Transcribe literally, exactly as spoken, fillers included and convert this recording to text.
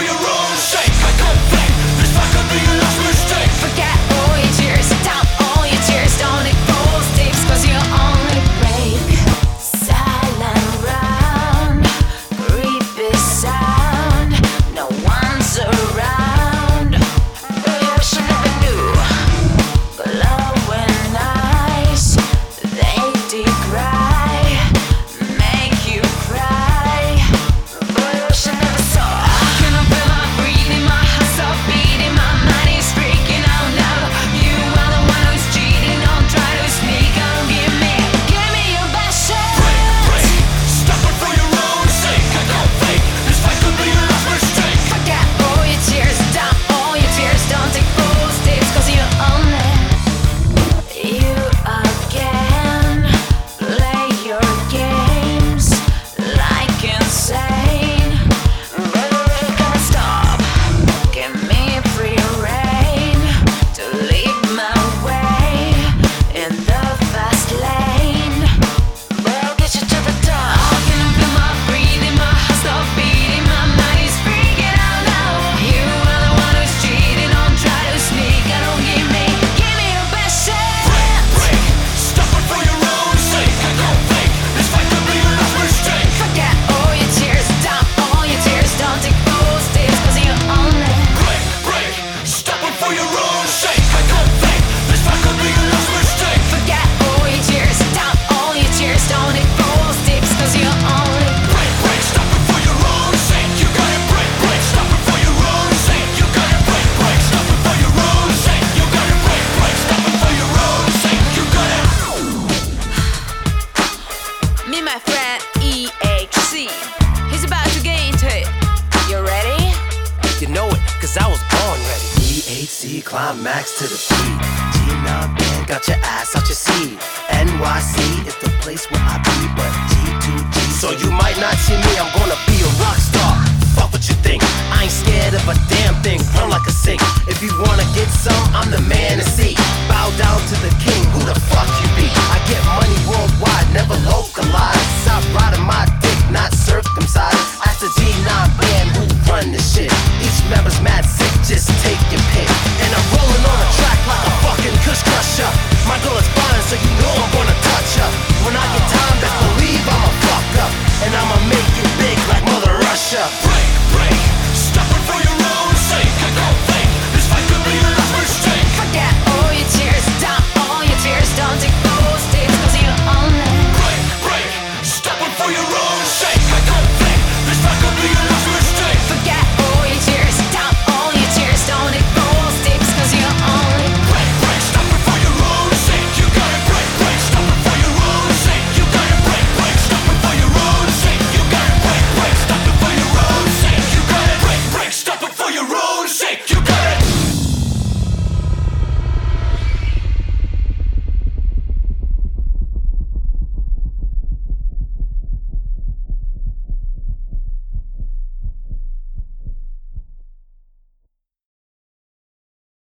for your own sake. I don't think this fight could be a last mistake. Forget all your tears, down all your tears. Don't take false tips, cause you only break. Silent round, creepy sound. No one's around. You should never knew. Glowing eyes, they decry, make you cry. But you should never saw. I cannot feel my breathing, my heart stop beating, my mind is freaking out now. You are the one who's cheating, don't try to sneak out. Give me, give me your best shot. Break, break, stop it for your own sake. I don't think this fight could be a last mistake. Forget all your tears, down all your tears. Don't take false tips, cause you only. You again play your games like insane. But you can't stop. Give me free reign to lead my way in the fast lane. But I'll get you to the top. I can feel my breathing, my heart stop beating, my mind is freaking out now. You are the one who's cheating, don't try to sneak. I don't give me, give me your best shot. Break, break, stop it for your own sake. I don't think this fight could be a last mistake. Forget all your tears, down all your tears. Don't take false tips, cause you only. Break, break, stop it for your own sake. I don't think this fight could be a last mistake. Forget all your tears, down all your tears. Don't take false tips, cause you only. Break, break, stop it for your own sake. You gotta break, break, stop it for your own sake. You gotta break, break, stop it for your own sake. You gotta break, break, stop it for your own sake. You gotta. Me, my friend E H C. He's about to get into it. You ready? You know it, cause I was born ready. E H C, climax to the beat. G nine band, got your ass out your seat. N Y C is the place where I be, but G two G. So you might not see me, I'm gonna be a rock star. Fuck what you think,